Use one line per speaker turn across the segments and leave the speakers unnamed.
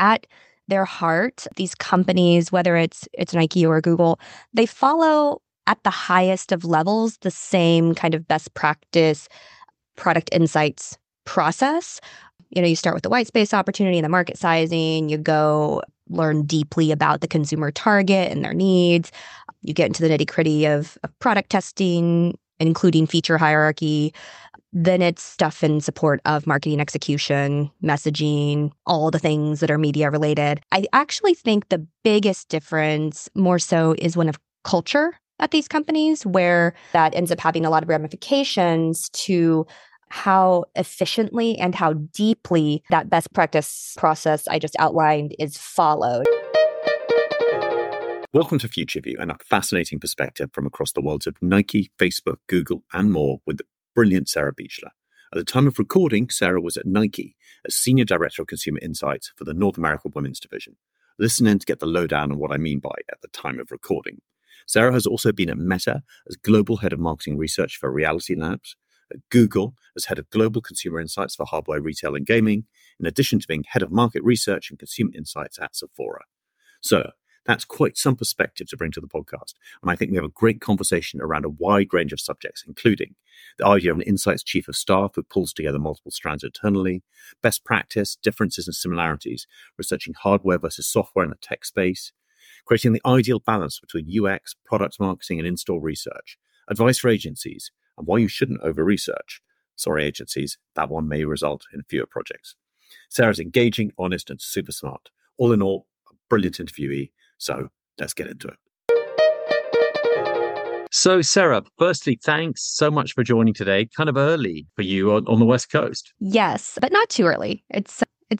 at their heart, these companies, whether it's Nike or Google, they follow at the highest of levels the same kind of best practice product insights process. You start with the white space opportunity and the market sizing. You go learn deeply about the consumer target and their needs. You get into the nitty-gritty of product testing, including feature hierarchy. Then it's stuff in support of marketing execution, messaging, all the things that are media related. I actually think the biggest difference more so is one of culture at these companies, where that ends up having a lot of ramifications to how efficiently and how deeply that best practice process I just outlined is followed.
Welcome to Future View, and a fascinating perspective from across the worlds of Nike, Facebook, Google, and more with the brilliant Sarah Beechler. At the time of recording, Sarah was at Nike as Senior Director of Consumer Insights for the North America Women's Division. Listen in to get the lowdown on what I mean by at the time of recording. Sarah has also been at Meta as Global Head of Marketing Research for Reality Labs, at Google as Head of Global Consumer Insights for Hardware, Retail and Gaming, in addition to being Head of Market Research and Consumer Insights at Sephora. So, that's quite some perspective to bring to the podcast. And I think we have a great conversation around a wide range of subjects, including the idea of an insights chief of staff who pulls together multiple strands internally, best practice, differences and similarities, researching hardware versus software in the tech space, creating the ideal balance between UX, product marketing and in-store research, advice for agencies, and why you shouldn't over-research. Sorry, agencies, that one may result in fewer projects. Sarah's engaging, honest and super smart. All in all, a brilliant interviewee. So let's get into it. So, Sarah, firstly, thanks so much for joining today. Kind of early for you on the West Coast.
Yes, but not too early. It's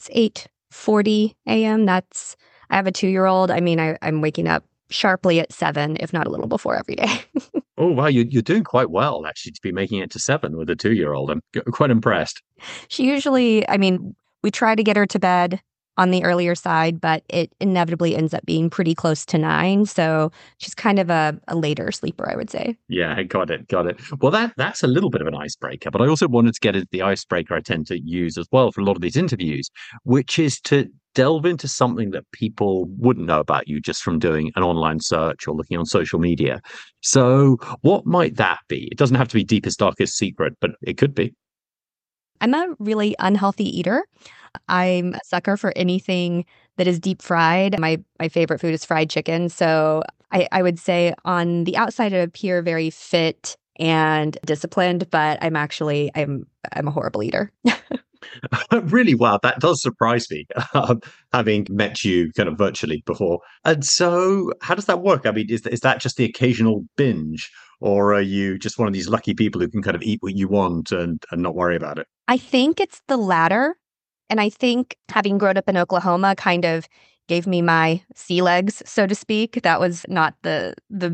8:40 a.m. I have a 2-year-old. I mean, I'm waking up sharply at 7, if not a little before every day.
Oh, wow. You're doing quite well, actually, to be making it to 7 with a 2-year-old. I'm quite impressed.
She usually, we try to get her to bed on the earlier side, but it inevitably ends up being pretty close to 9. So she's kind of a later sleeper, I would say.
Yeah, got it. Well, that's a little bit of an icebreaker, but I also wanted to get into the icebreaker I tend to use as well for a lot of these interviews, which is to delve into something that people wouldn't know about you just from doing an online search or looking on social media. So what might that be? It doesn't have to be deepest, darkest secret, but it could be.
I'm a really unhealthy eater. I'm a sucker for anything that is deep fried. My favorite food is fried chicken. So I would say on the outside I appear very fit and disciplined, but I'm a horrible eater.
Really? Wow, that does surprise me, having met you kind of virtually before. And so how does that work? I mean, is that just the occasional binge, or are you just one of these lucky people who can kind of eat what you want and not worry about it?
I think it's the latter. And I think having grown up in Oklahoma kind of gave me my sea legs, so to speak. That was not the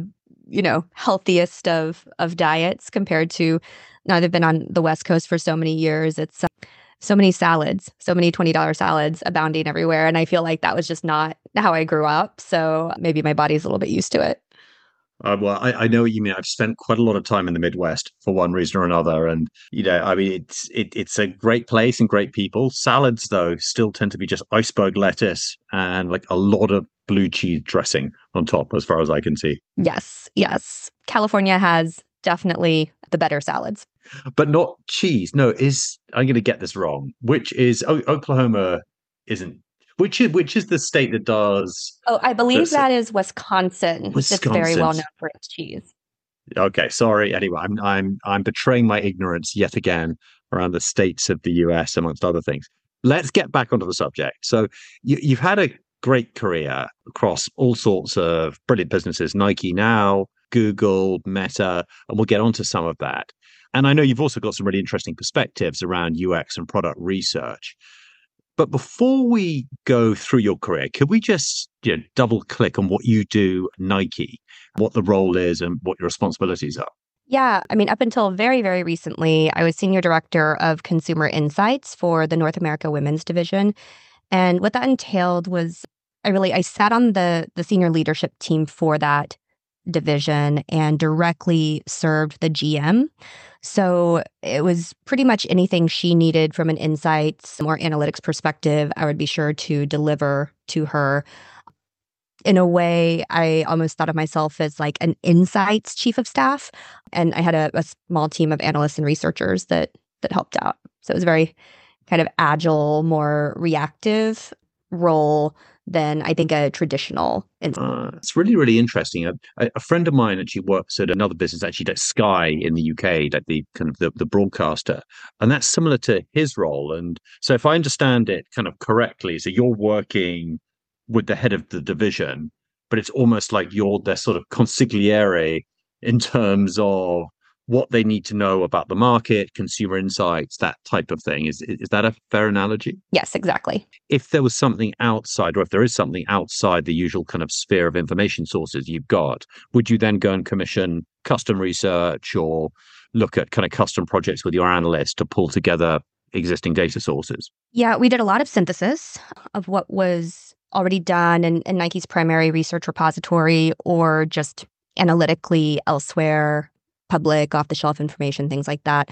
healthiest of diets compared to now I've been on the West Coast for so many years. It's so many salads, so many $20 salads abounding everywhere. And I feel like that was just not how I grew up. So maybe my body's a little bit used to it.
Well, I know what you mean. I've spent quite a lot of time in the Midwest for one reason or another. And, I mean, it's a great place and great people. Salads, though, still tend to be just iceberg lettuce and like a lot of blue cheese dressing on top, as far as I can see.
Yes. California has definitely the better salads.
But not cheese. No, I'm going to get this wrong. Oklahoma isn't. Which is the state that does?
Oh, I believe that is Wisconsin. It's very well known for its cheese.
Okay, sorry. Anyway, I'm betraying my ignorance yet again around the states of the US, amongst other things. Let's get back onto the subject. So you've had a great career across all sorts of brilliant businesses: Nike now, Google, Meta, and we'll get onto some of that. And I know you've also got some really interesting perspectives around UX and product research. But before we go through your career, could we just double click on what you do at Nike, what the role is and what your responsibilities are?
Yeah, I mean, up until very, very recently, I was Senior Director of Consumer Insights for the North America Women's Division. And what that entailed was I sat on the senior leadership team for that division and directly served the GM. So it was pretty much anything she needed from an insights or analytics perspective, I would be sure to deliver to her. In a way, I almost thought of myself as like an insights chief of staff. And I had a small team of analysts and researchers that helped out. So it was very kind of agile, more reactive role than I think a traditional.
It's really, really interesting. A friend of mine actually works at another business, actually at Sky in the UK, like the kind of the broadcaster, and that's similar to his role. And so, if I understand it kind of correctly, so you're working with the head of the division, but it's almost like you're their sort of consigliere in terms of what they need to know about the market, consumer insights, that type of thing. Is that a fair analogy?
Yes, exactly.
If there was something outside, or if there is something outside the usual kind of sphere of information sources you've got, would you then go and commission custom research or look at kind of custom projects with your analysts to pull together existing data sources?
Yeah, we did a lot of synthesis of what was already done in Nike's primary research repository or just analytically elsewhere, public, off-the-shelf information, things like that.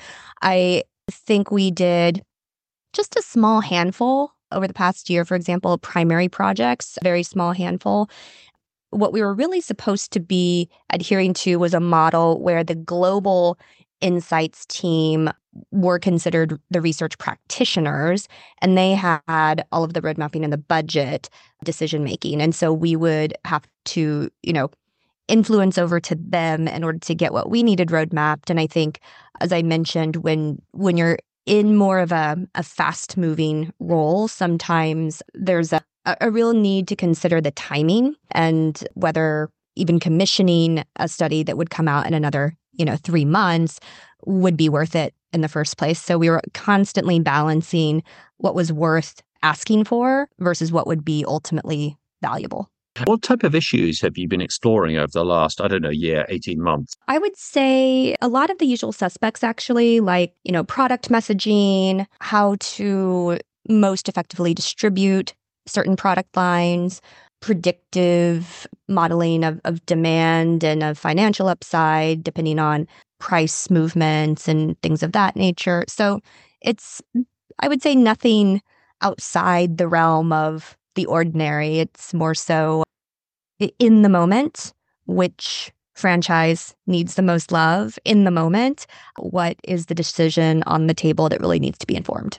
I think we did just a small handful over the past year, for example, primary projects, a very small handful. What we were really supposed to be adhering to was a model where the global insights team were considered the research practitioners, and they had all of the road mapping and the budget decision making. And so we would have to, influence over to them in order to get what we needed road mapped. And I think, as I mentioned, when you're in more of a fast moving role, sometimes there's a real need to consider the timing and whether even commissioning a study that would come out in another 3 months would be worth it in the first place. So we were constantly balancing what was worth asking for versus what would be ultimately valuable.
What type of issues have you been exploring over the last, year, 18 months?
I would say a lot of the usual suspects, actually, like, product messaging, how to most effectively distribute certain product lines, predictive modeling of demand and of financial upside, depending on price movements and things of that nature. So it's, I would say, nothing outside the realm of the ordinary. It's more so in the moment, which franchise needs the most love in the moment. What is the decision on the table that really needs to be informed?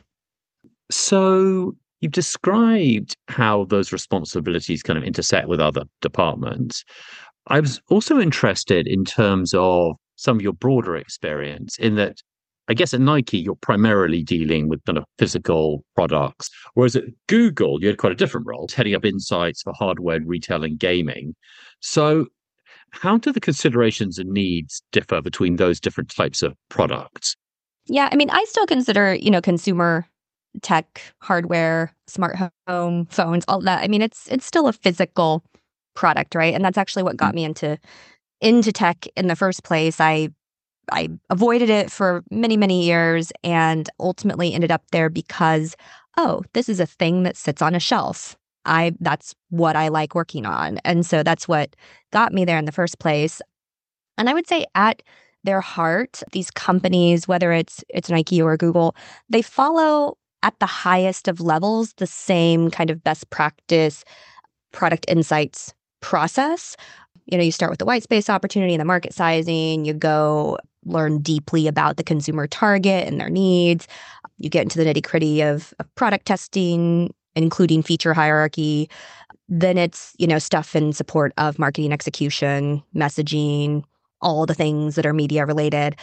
So you've described how those responsibilities kind of intersect with other departments. I was also interested in terms of some of your broader experience in that, I guess at Nike, you're primarily dealing with kind of physical products, whereas at Google, you had quite a different role, heading up insights for hardware, retail, and gaming. So how do the considerations and needs differ between those different types of products?
Yeah, I mean, I still consider, consumer tech, hardware, smart home, phones, all that. I mean, it's still a physical product, right? And that's actually what got me into tech in the first place. I avoided it for many, many years and ultimately ended up there because, this is a thing that sits on a shelf. That's what I like working on. And so that's what got me there in the first place. And I would say at their heart, these companies, whether it's Nike or Google, they follow at the highest of levels the same kind of best practice product insights process. You start with the white space opportunity and the market sizing. You go learn deeply about the consumer target and their needs. You get into the nitty-gritty of product testing, including feature hierarchy. Then it's, stuff in support of marketing execution, messaging, all the things that are media related.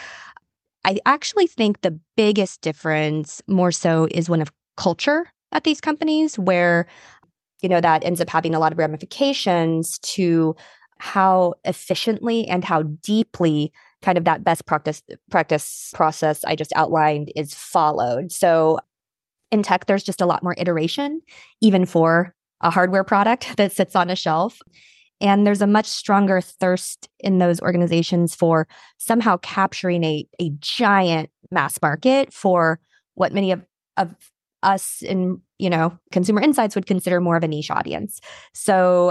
I actually think the biggest difference more so is one of culture at these companies where, that ends up having a lot of ramifications to how efficiently and how deeply kind of that best practice process I just outlined is followed. So in tech, there's just a lot more iteration, even for a hardware product that sits on a shelf. And there's a much stronger thirst in those organizations for somehow capturing a giant mass market for what many of us in, consumer insights would consider more of a niche audience. So,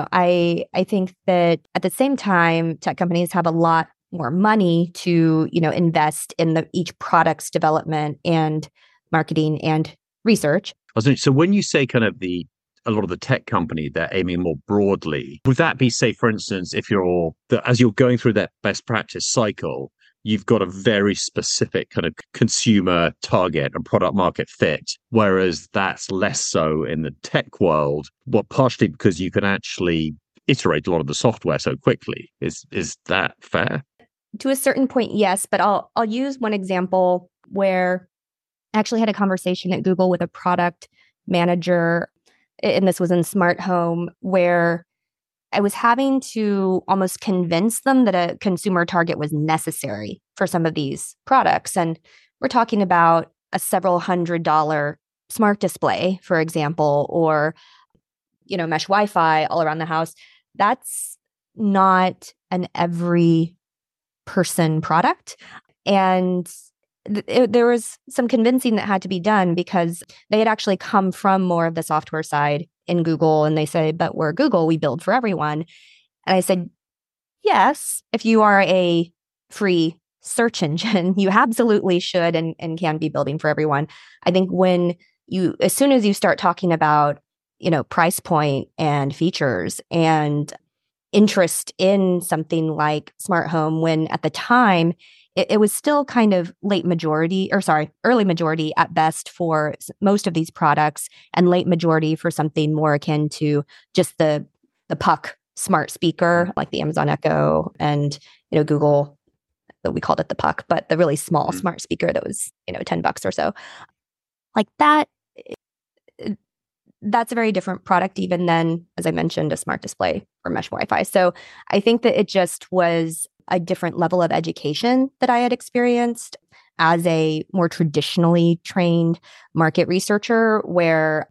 I think that at the same time, tech companies have a lot more money to, invest in each product's development and marketing and research.
So when you say kind of a lot of the tech company, they're aiming more broadly, would that be, say, for instance, if as you're going through that best practice cycle, you've got a very specific kind of consumer target and product market fit, whereas that's less so in the tech world, well, partially because you can actually iterate a lot of the software so quickly. Is that fair?
To a certain point, yes, but I'll use one example where I actually had a conversation at Google with a product manager, and this was in smart home, where I was having to almost convince them that a consumer target was necessary for some of these products. And we're talking about a several $100 smart display, for example, or, mesh Wi-Fi all around the house. That's not an every person product. And there was some convincing that had to be done because they had actually come from more of the software side in Google. And they say, but we're Google, we build for everyone. And I said, yes, if you are a free search engine, you absolutely should and can be building for everyone. I think as soon as you start talking about, price point and features and interest in something like smart home, when at the time it was still kind of early majority at best for most of these products, and late majority for something more akin to just the Puck smart speaker, like the Amazon Echo and, Google, we called it the Puck, but the really small smart speaker that was, $10 or so. Like that, that's a very different product even than, as I mentioned, a smart display or mesh Wi-Fi. So I think that it just was a different level of education that I had experienced as a more traditionally trained market researcher, where,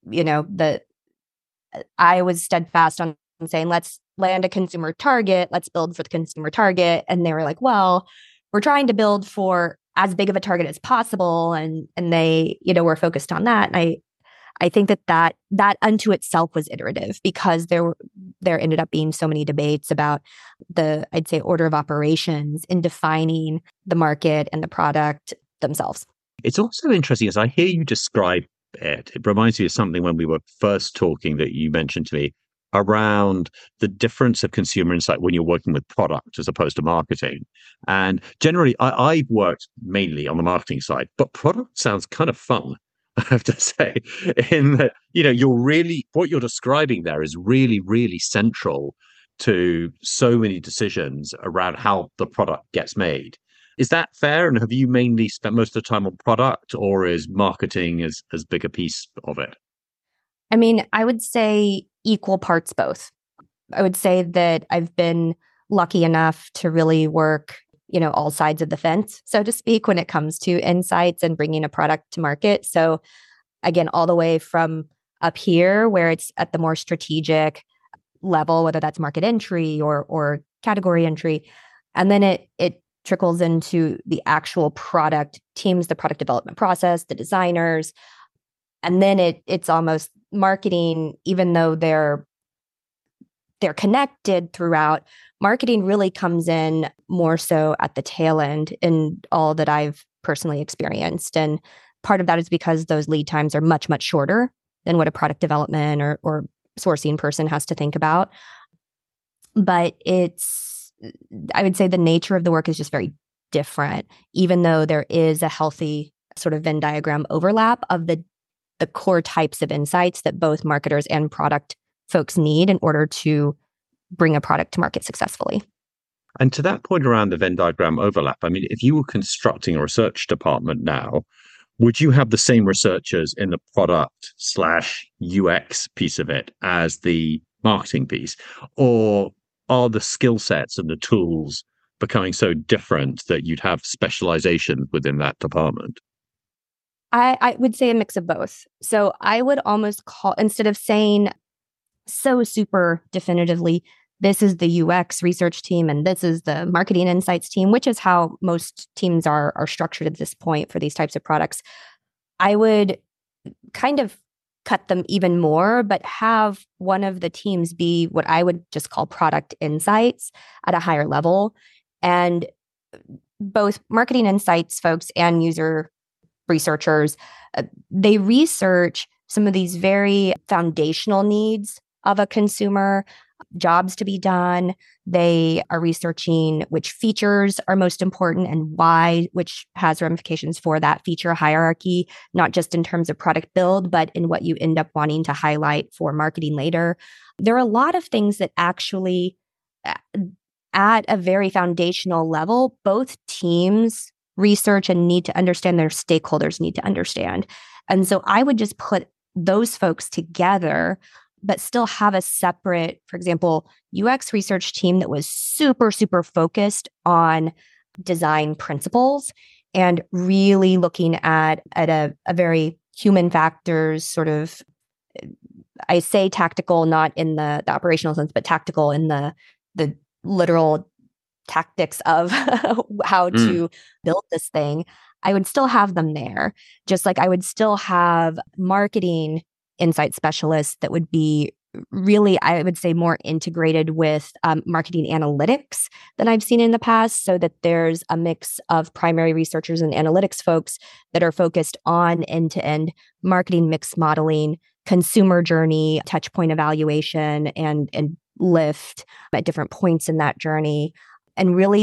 I was steadfast on saying, let's land a consumer target, let's build for the consumer target. And they were like, well, we're trying to build for as big of a target as possible. And they, were focused on that. And I think that unto itself was iterative, because there ended up being so many debates about I'd say, order of operations in defining the market and the product themselves.
It's also interesting as I hear you describe it. It reminds me of something when we were first talking that you mentioned to me around the difference of consumer insight when you're working with product as opposed to marketing. And generally, I've worked mainly on the marketing side, but product sounds kind of fun. I have to say, in that, what you're describing there is really, really central to so many decisions around how the product gets made. Is that fair? And have you mainly spent most of the time on product, or is marketing as big a piece of it?
I mean, I would say equal parts both. I would say that I've been lucky enough to really work, all sides of the fence, so to speak, when it comes to insights and bringing a product to market. So again, all the way from up here, where it's at the more strategic level, whether that's market entry or category entry. And then it trickles into the actual product teams, the product development process, the designers. And then it's almost marketing, even though they're connected throughout. Marketing really comes in more so at the tail end in all that I've personally experienced. And part of that is because those lead times are much, much shorter than what a product development or sourcing person has to think about. But I would say the nature of the work is just very different, even though there is a healthy sort of Venn diagram overlap of the core types of insights that both marketers and product folks need in order to bring a product to market successfully.
And to that point around the Venn diagram overlap, I mean, if you were constructing a research department now, would you have the same researchers in the product/UX piece of it as the marketing piece? Or are the skill sets and the tools becoming so different that you'd have specialization within that department?
I would say a mix of both. So I would almost call, instead of saying so super definitively, this is the UX research team and this is the marketing insights team, which is how most teams are structured at this point for these types of products. I would kind of cut them even more, but have one of the teams be what I would just call product insights at a higher level. And both marketing insights folks and user researchers, they research some of these very foundational needs of a consumer, jobs to be done. They are researching which features are most important and why, which has ramifications for that feature hierarchy, not just in terms of product build, but in what you end up wanting to highlight for marketing later. There are a lot of things that actually, at a very foundational level, both teams research and need to understand, their stakeholders need to understand. And so I would just put those folks together, but still have a separate, for example, UX research team that was super, super focused on design principles and really looking at a very human factors sort of, I say tactical, not in the operational sense, but tactical in the literal tactics of how to build this thing. I would still have them there, just like I would still have marketing insight specialists that would be really, I would say, more integrated with marketing analytics than I've seen in the past, so that there's a mix of primary researchers and analytics folks that are focused on end-to-end marketing mix modeling, consumer journey, touch point evaluation, and lift at different points in that journey, and really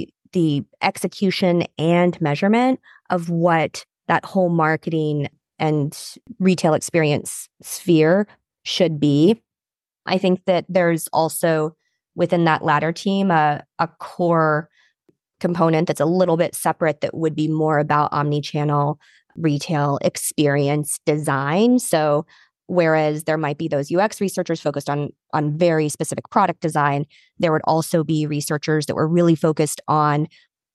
the execution and measurement of what that whole marketing and retail experience sphere should be. I think that there's also within that latter team a core component that's a little bit separate that would be more about omni-channel retail experience design. So whereas there might be those UX researchers focused on very specific product design, there would also be researchers that were really focused on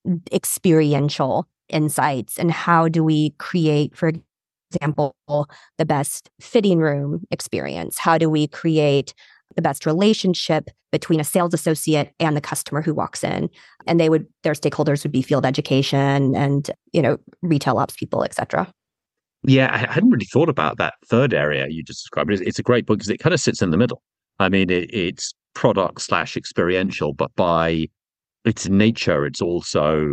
experiential insights and how do we create, for example, the best fitting room experience? How do we create the best relationship between a sales associate and the customer who walks in? And their stakeholders would be field education and, retail ops people, et cetera.
Yeah, I hadn't really thought about that third area you just described. It's a great book because it kind of sits in the middle. I mean, it's product/experiential, but by its nature, it's also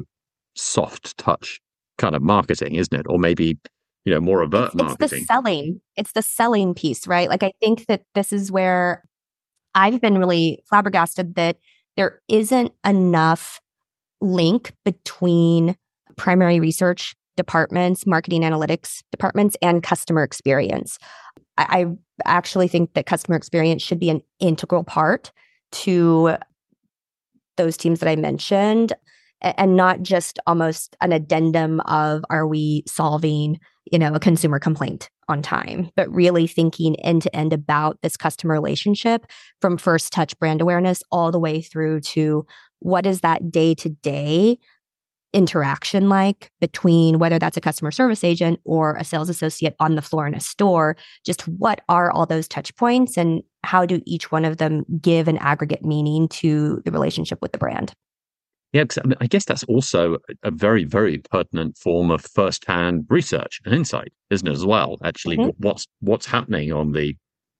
soft touch kind of marketing, isn't it? Or maybe, more overt marketing.
It's the selling piece, right? Like, I think that this is where I've been really flabbergasted that there isn't enough link between primary research departments, marketing analytics departments, and customer experience. I actually think that customer experience should be an integral part to those teams that I mentioned, and not just almost an addendum of, are we solving, a consumer complaint on time, but really thinking end to end about this customer relationship from first touch brand awareness all the way through to what is that day-to-day interaction like between, whether that's a customer service agent or a sales associate on the floor in a store. Just what are all those touch points and how do each one of them give an aggregate meaning to the relationship with the brand?
Yeah, I guess that's also a very, very pertinent form of first-hand research and insight, isn't it, as well? Actually, what's happening on the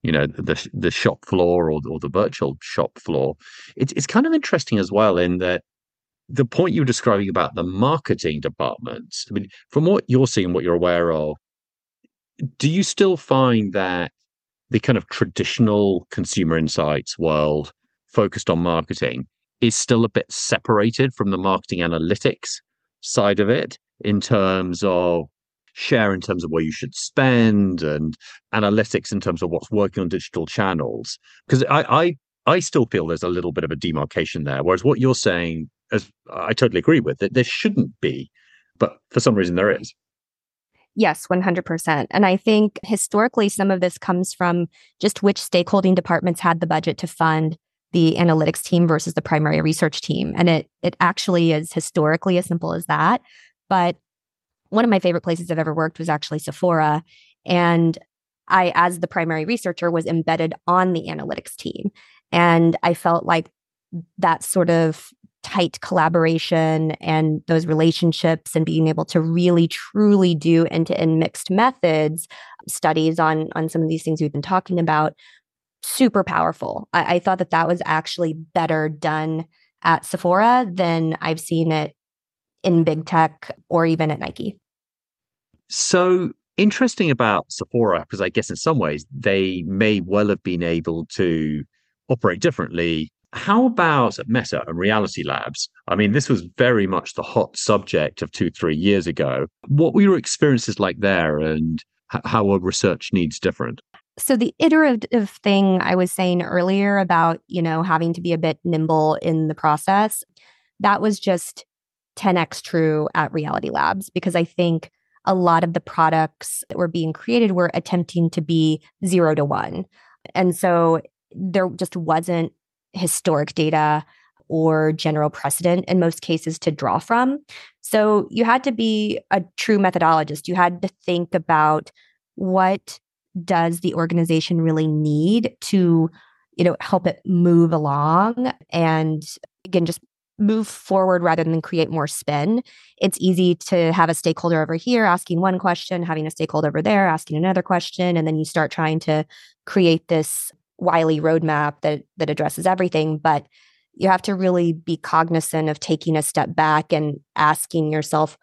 the shop floor or the virtual shop floor. It's kind of interesting as well in that the point you were describing about the marketing departments. I mean, from what you're seeing, what you're aware of, do you still find that the kind of traditional consumer insights world focused on marketing is still a bit separated from the marketing analytics side of it in terms of share, in terms of where you should spend, and analytics in terms of what's working on digital channels? Because I still feel there's a little bit of a demarcation there, whereas what you're saying, as I totally agree with, that there shouldn't be, but for some reason there is.
Yes, 100%. And I think historically, some of this comes from just which stakeholding departments had the budget to fund the analytics team versus the primary research team. And it actually is historically as simple as that. But one of my favorite places I've ever worked was actually Sephora. And I, as the primary researcher, was embedded on the analytics team. And I felt like that sort of tight collaboration and those relationships and being able to really truly do end-to-end mixed methods studies on some of these things we've been talking about. Super powerful. I thought that was actually better done at Sephora than I've seen it in big tech or even at Nike.
So interesting about Sephora, because I guess in some ways they may well have been able to operate differently. How about Meta and Reality Labs? I mean, this was very much the hot subject of 2, 3 years ago. What were your experiences like there, and how are research needs different?
So the iterative thing I was saying earlier about, having to be a bit nimble in the process, that was just 10x true at Reality Labs, because I think a lot of the products that were being created were attempting to be 0 to 1. And so there just wasn't historic data or general precedent in most cases to draw from. So you had to be a true methodologist. You had to think about what does the organization really need to, help it move along and, again, just move forward rather than create more spin. It's easy to have a stakeholder over here asking one question, having a stakeholder over there asking another question, and then you start trying to create this wily roadmap that addresses everything. But you have to really be cognizant of taking a step back and asking yourself,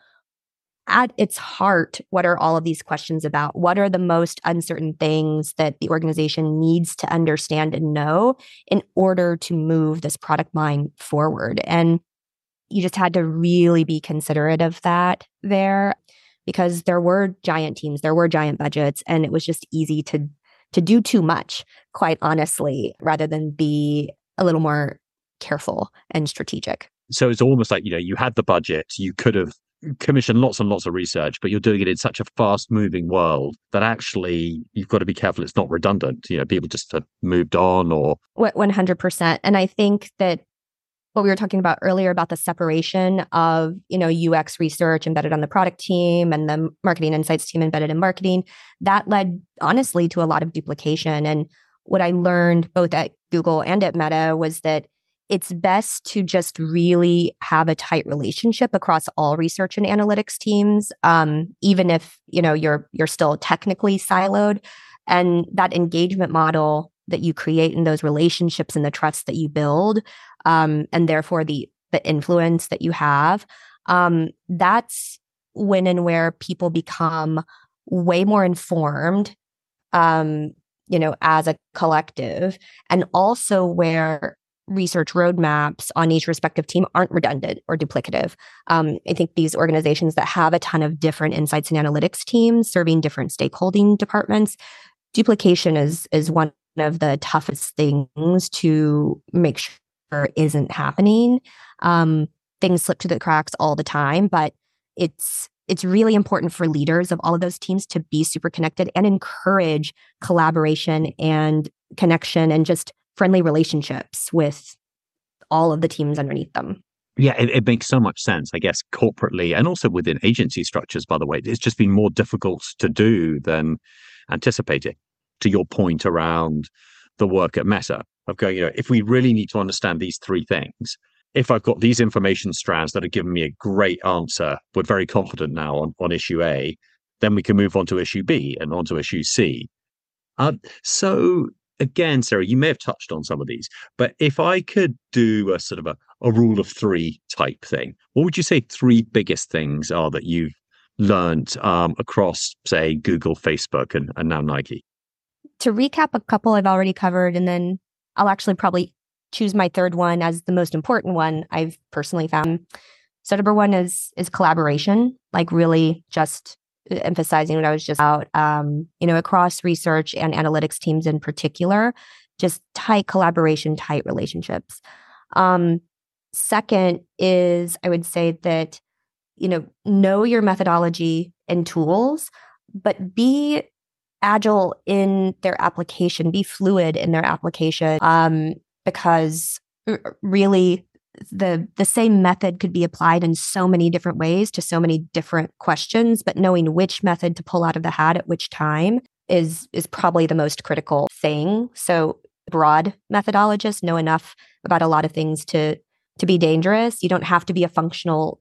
at its heart, what are all of these questions about? What are the most uncertain things that the organization needs to understand and know in order to move this product line forward? And you just had to really be considerate of that there, because there were giant teams, there were giant budgets, and it was just easy to do too much, quite honestly, rather than be a little more careful and strategic.
So it's almost like, you had the budget, you could have commissioned lots and lots of research, but you're doing it in such a fast moving world that actually you've got to be careful it's not redundant. People just have moved on or
100%. And I think that what we were talking about earlier about the separation of, UX research embedded on the product team and the marketing insights team embedded in marketing, that led honestly to a lot of duplication. And what I learned both at Google and at Meta was that it's best to just really have a tight relationship across all research and analytics teams, even if you're still technically siloed. And that engagement model that you create in those relationships and the trust that you build, and therefore the influence that you have, that's when and where people become way more informed, as a collective, and also where research roadmaps on each respective team aren't redundant or duplicative. I think these organizations that have a ton of different insights and analytics teams serving different stakeholding departments, duplication is one of the toughest things to make sure isn't happening. Things slip through the cracks all the time, but it's really important for leaders of all of those teams to be super connected and encourage collaboration and connection and just friendly relationships with all of the teams underneath them.
Yeah, it makes so much sense, I guess, corporately and also within agency structures, by the way. It's just been more difficult to do than anticipated. To your point around the work at Meta of going, if we really need to understand these three things, if I've got these information strands that are giving me a great answer, we're very confident now on issue A, then we can move on to issue B and on to issue C. So again, Sarah, you may have touched on some of these, but if I could do a sort of a rule of three type thing, what would you say three biggest things are that you've learned across, say, Google, Facebook, and now Nike?
To recap a couple I've already covered, and then I'll actually probably choose my third one as the most important one I've personally found. So number one is collaboration, like really just emphasizing what I was just about, across research and analytics teams in particular, just tight collaboration, tight relationships. Second is, I would say that, know your methodology and tools, but be agile in their application, be fluid in their application, because really the same method could be applied in so many different ways to so many different questions, but knowing which method to pull out of the hat at which time is probably the most critical thing. So broad methodologists know enough about a lot of things to to be dangerous. You don't have to be a functional,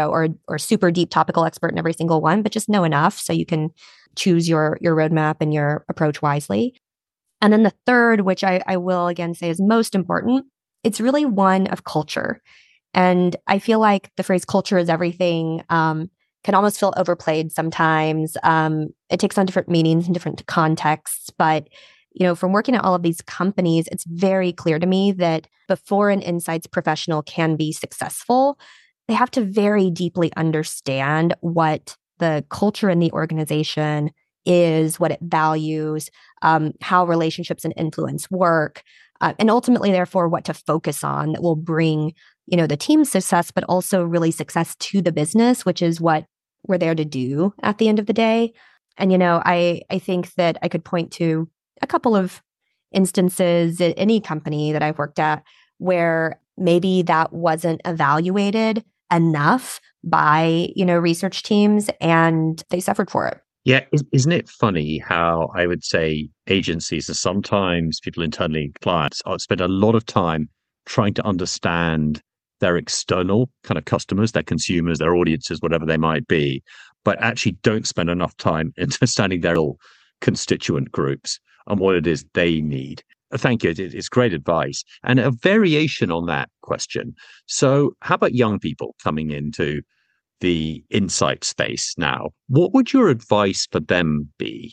or super deep topical expert in every single one, but just know enough so you can choose your roadmap and your approach wisely. And then the third, which I will again say is most important, it's really one of culture. And I feel like the phrase culture is everything can almost feel overplayed sometimes. It takes on different meanings in different contexts. But, from working at all of these companies, it's very clear to me that before an insights professional can be successful, they have to very deeply understand what the culture in the organization is, what it values, how relationships and influence work, and ultimately, therefore, what to focus on that will bring, the team's success, but also really success to the business, which is what we're there to do at the end of the day. And, I think that I could point to a couple of instances at any company that I've worked at where maybe that wasn't evaluated enough by, research teams, and they suffered for it.
Yeah, isn't it funny how I would say agencies and sometimes people internally, clients, spend a lot of time trying to understand their external kind of customers, their consumers, their audiences, whatever they might be, but actually don't spend enough time understanding their little constituent groups and what it is they need. Thank you. It's great advice. And a variation on that question. So how about young people coming into the insight space now? What would your advice for them be?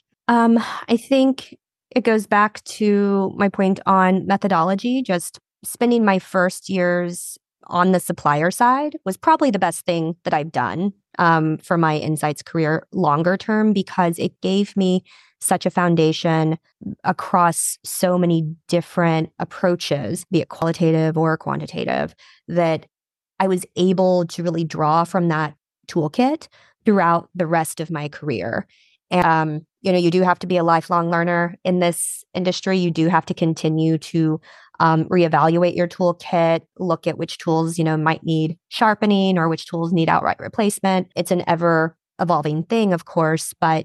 I think it goes back to my point on methodology. Just spending my first years on the supplier side was probably the best thing that I've done for my insights career longer term, because it gave me such a foundation across so many different approaches, be it qualitative or quantitative, that I was able to really draw from that toolkit throughout the rest of my career. And, you do have to be a lifelong learner in this industry. You do have to continue to reevaluate your toolkit, look at which tools, might need sharpening or which tools need outright replacement. It's an ever evolving thing, of course, but,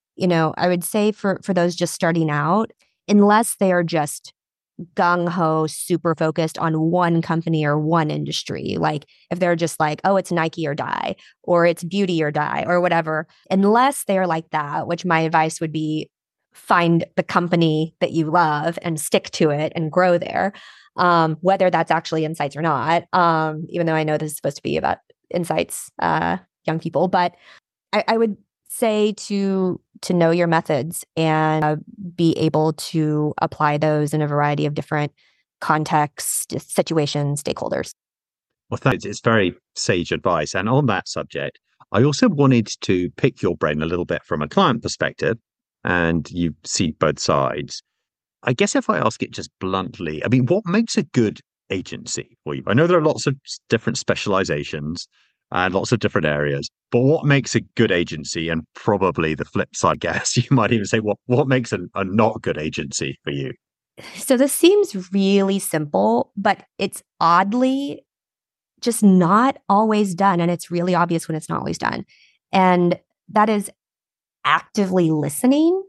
I would say for those just starting out, unless they are just gung-ho, super focused on one company or one industry. Like if they're just like, oh, it's Nike or die, or it's beauty or die, or whatever, unless they're like that, which my advice would be find the company that you love and stick to it and grow there, whether that's actually insights or not, even though I know this is supposed to be about insights, young people. But I would say to know your methods and be able to apply those in a variety of different contexts, situations, stakeholders.
Well, thanks. It's very sage advice. And on that subject, I also wanted to pick your brain a little bit from a client perspective, and you see both sides. I guess if I ask it just bluntly, I mean, what makes a good agency for you? I know there are lots of different specializations and lots of different areas, but what makes a good agency? And probably the flip side, I guess you might even say, what makes a not good agency for you?
So this seems really simple, but it's oddly just not always done. And it's really obvious when it's not always done. And that is actively listening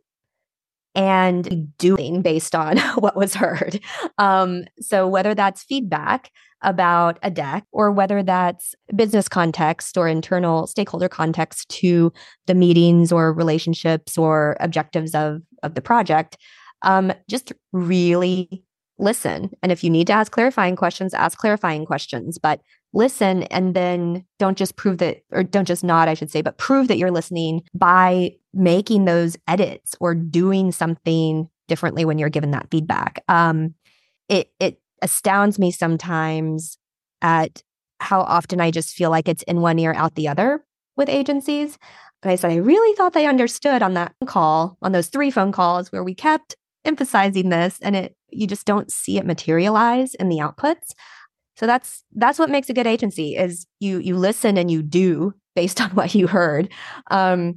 and doing based on what was heard. So whether that's feedback about a deck, or whether that's business context or internal stakeholder context to the meetings or relationships or objectives of the project, just really listen. And if you need to ask clarifying questions, ask clarifying questions, but listen, and then don't just nod, I should say, but prove that you're listening by making those edits or doing something differently when you're given that feedback. It astounds me sometimes at how often I just feel like it's in one ear, out the other with agencies. And I said, I really thought they understood on that call, on those 3 phone calls where we kept emphasizing this, and you just don't see it materialize in the outputs. So that's what makes a good agency is you listen and you do based on what you heard. And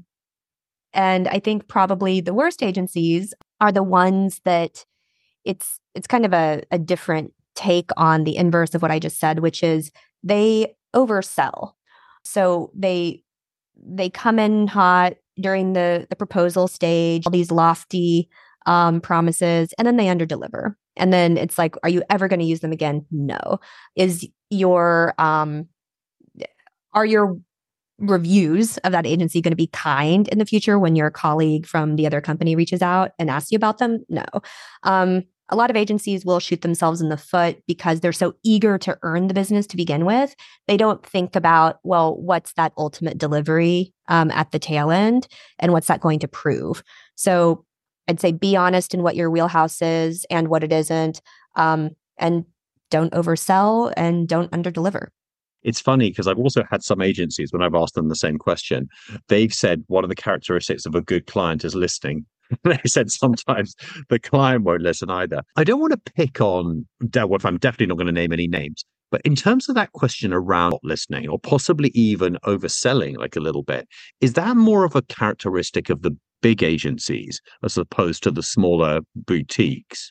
I think probably the worst agencies are the ones that it's kind of a different take on the inverse of what I just said, which is they oversell. So they come in hot during the proposal stage, all these lofty promises, and then they underdeliver. And then it's like, are you ever going to use them again? No. Is your are your reviews of that agency going to be kind in the future when your colleague from the other company reaches out and asks you about them? No. A lot of agencies will shoot themselves in the foot because they're so eager to earn the business to begin with. They don't think about, well, what's that ultimate delivery at the tail end and what's that going to prove? So I'd say be honest in what your wheelhouse is and what it isn't, and don't oversell and don't underdeliver.
It's funny because I've also had some agencies, when I've asked them the same question, they've said one of the characteristics of a good client is listening. They said sometimes the client won't listen either. I don't want to pick on, well, I'm definitely not going to name any names, but in terms of that question around not listening or possibly even overselling like a little bit, is that more of a characteristic of the big agencies as opposed to the smaller boutiques?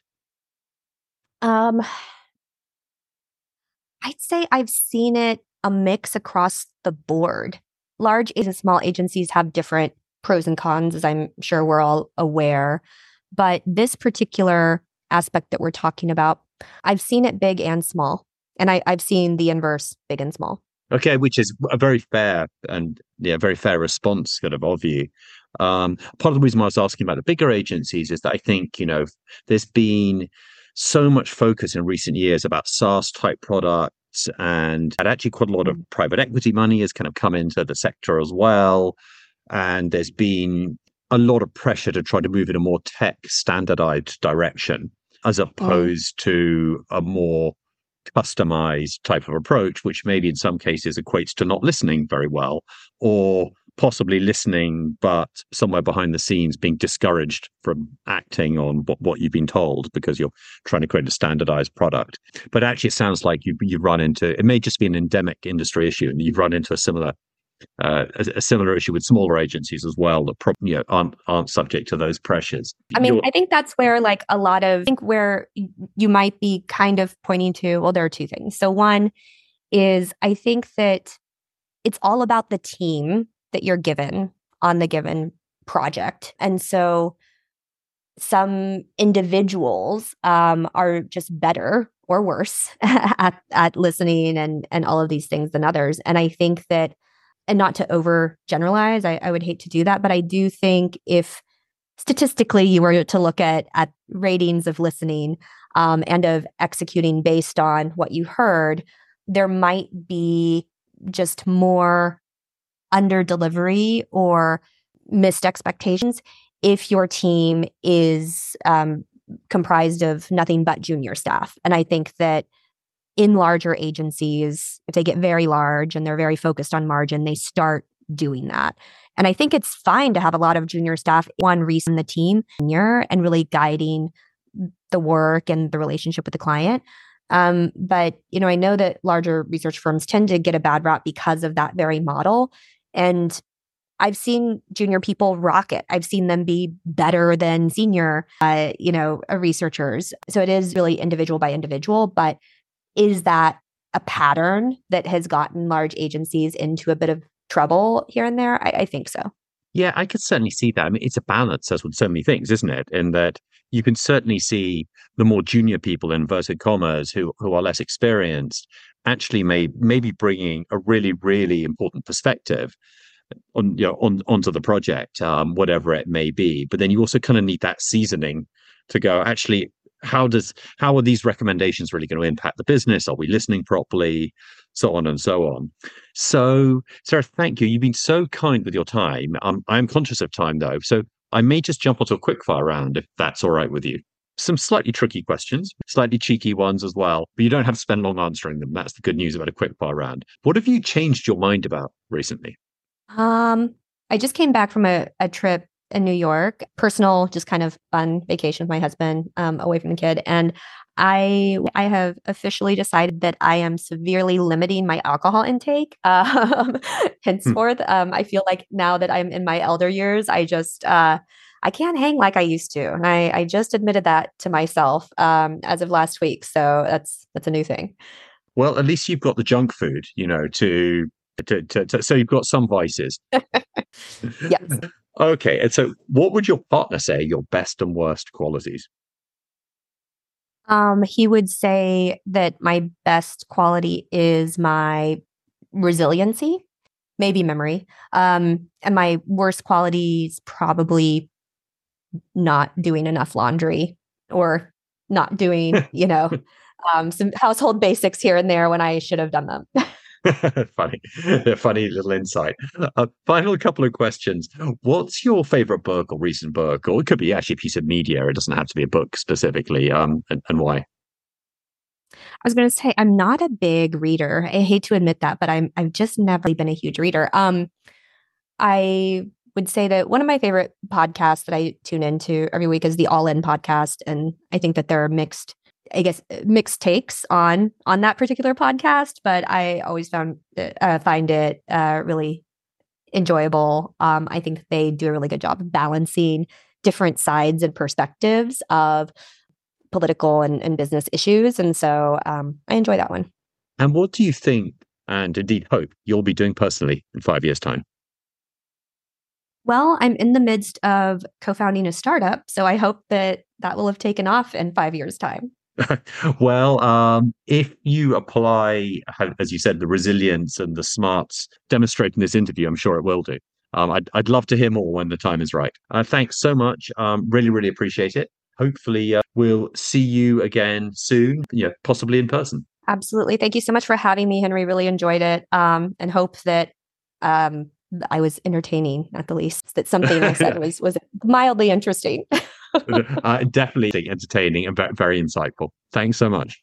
I'd say I've seen it a mix across the board. Large and small agencies have different pros and cons, as I'm sure we're all aware. But this particular aspect that we're talking about, I've seen it big and small. And I've seen the inverse, big and small.
Okay, which is a very fair and very fair response kind of you. Part of the reason why I was asking about the bigger agencies is that I think, there's been so much focus in recent years about SaaS type products, and actually quite a lot of private equity money has kind of come into the sector as well. And there's been a lot of pressure to try to move in a more tech standardized direction as opposed to a more customized type of approach, which maybe in some cases equates to not listening very well, or possibly listening, but somewhere behind the scenes being discouraged from acting on what you've been told because you're trying to create a standardized product. But actually, it sounds like you've run into, it may just be an endemic industry issue, and you've run into a similar issue with smaller agencies as well that aren't subject to those pressures.
I mean, I think that's where where you might be kind of pointing to, well, there are two things. So one is I think that it's all about the team that you're given on the given project. And so some individuals are just better or worse at listening and all of these things than others. And I think that, and not to over generalize, I would hate to do that, but I do think if statistically you were to look at ratings of listening and of executing based on what you heard, there might be just more under delivery or missed expectations if your team is comprised of nothing but junior staff. And I think that in larger agencies, if they get very large and they're very focused on margin, they start doing that. And I think it's fine to have a lot of junior staff, one reason the team senior and really guiding the work and the relationship with the client. But, I know that larger research firms tend to get a bad rap because of that very model. And I've seen junior people rock it. I've seen them be better than senior, researchers. So it is really individual by individual. But is that a pattern that has gotten large agencies into a bit of trouble here and there? I think so.
Yeah, I could certainly see that. I mean, it's a balance, as with so many things, isn't it? In that you can certainly see the more junior people, in inverted commas, who are less experienced, actually maybe bringing a really, really important perspective onto the project, whatever it may be. But then you also kind of need that seasoning to go, actually, how are these recommendations really going to impact the business? Are we listening properly? So on and so on. So, Sarah, thank you. You've been so kind with your time. I'm conscious of time, though. So I may just jump onto a quickfire round, if that's all right with you. Some slightly tricky questions, slightly cheeky ones as well, but you don't have to spend long answering them. That's the good news about a quickfire round. What have you changed your mind about recently?
I just came back from a trip in New York, personal, just kind of fun vacation with my husband, away from the kid. And I have officially decided that I am severely limiting my alcohol intake. Henceforth, I feel like now that I'm in my elder years, I just I can't hang like I used to, and I just admitted that to myself as of last week. So that's a new thing.
Well, at least you've got the junk food, so you've got some vices.
Yes.
Okay, and so what would your partner say are your best and worst qualities?
He would say that my best quality is my resiliency, maybe memory. And my worst quality is probably not doing enough laundry or not doing, some household basics here and there when I should have done them.
Funny, a funny little insight. Final couple of questions. What's your favorite book or recent book, or it could be actually a piece of media? It doesn't have to be a book specifically. And why?
I was going to say I'm not a big reader. I hate to admit that, but I've just never been a huge reader. I would say that one of my favorite podcasts that I tune into every week is the All In podcast, and I think that there are mixed takes on that particular podcast, but I always find it really enjoyable. I think that they do a really good job of balancing different sides and perspectives of political and business issues, and so I enjoy that one.
And what do you think, and indeed hope, you'll be doing personally in 5 years' time?
Well, I'm in the midst of co-founding a startup, so I hope that that will have taken off in 5 years' time.
Well, if you apply, as you said, the resilience and the smarts demonstrated in this interview, I'm sure it will do. I'd love to hear more when the time is right. Thanks so much. Really, really appreciate it. Hopefully, we'll see you again soon, possibly in person.
Absolutely. Thank you so much for having me, Henry. Really enjoyed it, and hope that I was entertaining, at the least. That something I said was mildly interesting.
Definitely entertaining and very insightful. Thanks so much.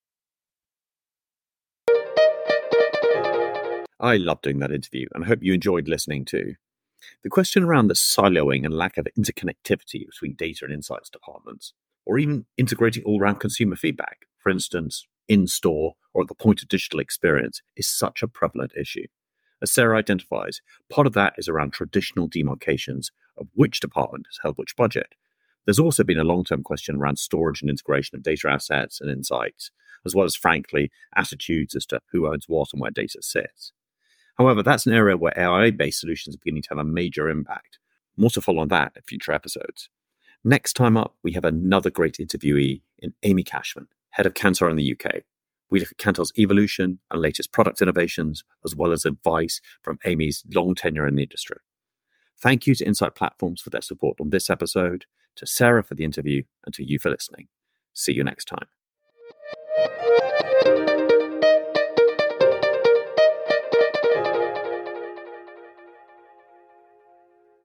I loved doing that interview and I hope you enjoyed listening too. The question around the siloing and lack of interconnectivity between data and insights departments, or even integrating all round consumer feedback, for instance, in store or at the point of digital experience, is such a prevalent issue. As Sarah identifies, part of that is around traditional demarcations of which department has held which budget. There's also been a long-term question around storage and integration of data assets and insights, as well as, frankly, attitudes as to who owns what and where data sits. However, that's an area where AI-based solutions are beginning to have a major impact. More to follow on that in future episodes. Next time up, we have another great interviewee in Amy Cashman, head of Kantar in the UK. We look at Kantar's evolution and latest product innovations, as well as advice from Amy's long tenure in the industry. Thank you to Insight Platforms for their support on this episode, to Sarah for the interview, and to you for listening. See you next time.